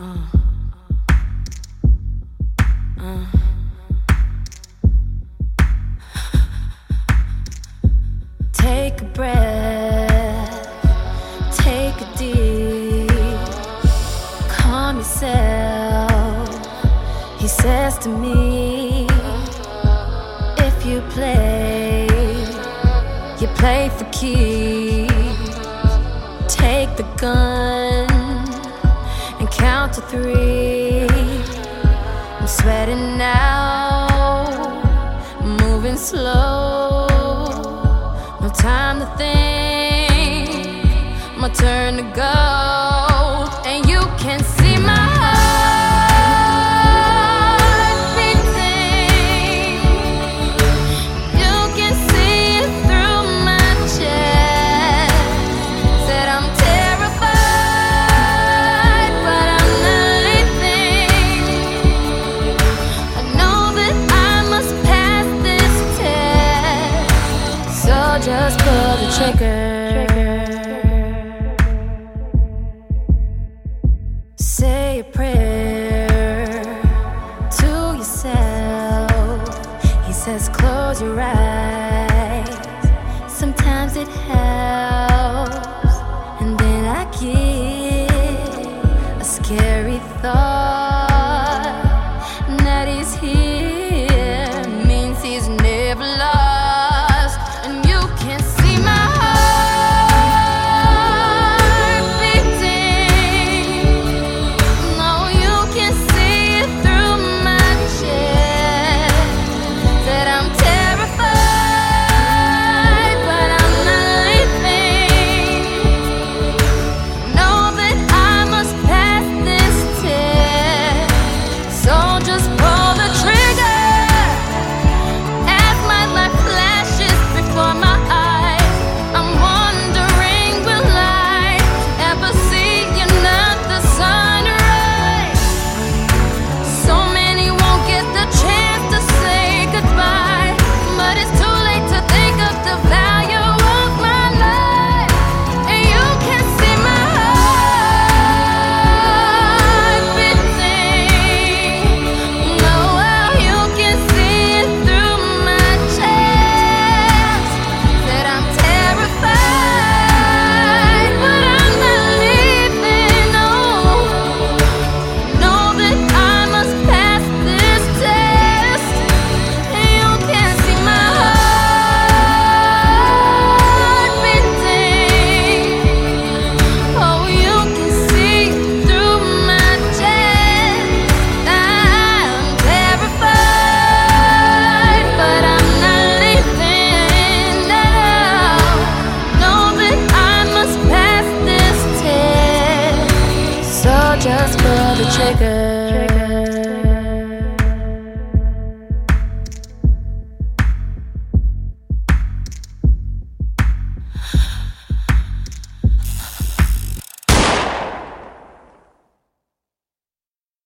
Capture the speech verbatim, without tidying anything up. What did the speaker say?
Uh, uh. Take a breath, take a deep, calm yourself. He says to me, if you play, you play for keeps. Take the gun and count to three. I'm sweating now, moving slow. No time to think, my turn to go. And you can see my heart beating. You can see it through my chest. Said I'm terrified, but I'm not leaving. I know that I must pass this test, so just pull the trigger. Say a prayer to yourself. He says close your eyes, sometimes it helps. And then I get a scary thought that he's here means he's never lost. And you can see my heart beating. No, you can see it through my chest. That I'm terrified, but I'm not leaving. Know that I must pass this test, so just pull the trigger. As my life flashes before my eyes, I'm wondering, will I ever see another sunrise? So many won't get the chance to say goodbye, but it's too late to think of the value of my life. And you can see my heart beating. No, well, you can see it through my chest. That I'm terrified, but I'm not leaving. No, know that I must pass this test. And you can see my heart beating. Oh, you can see through my chest. I'm terrified, but I'm not leaving. No, know that I must pass this test, so just pull the trigger.